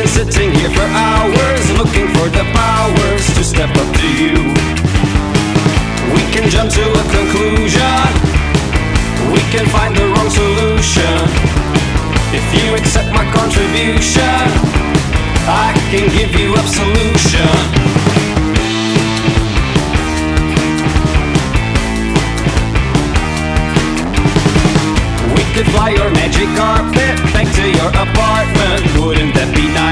been sitting here for hours, looking for the powers to step up to you. We can jump to a conclusion, we can find the wrong solution. If you accept my contribution, I can give you absolution. We could fly your magic carpet back to your apartment. Wouldn't that be nice?